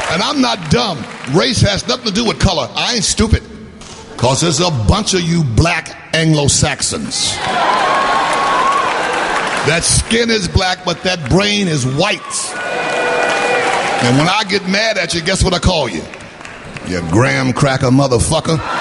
And I'm not dumb. Race has nothing to do with color. I ain't stupid. Because there's a bunch of you black Anglo-Saxons. That skin is black, but that brain is white. And when I get mad at you, guess what I call you? You graham cracker motherfucker.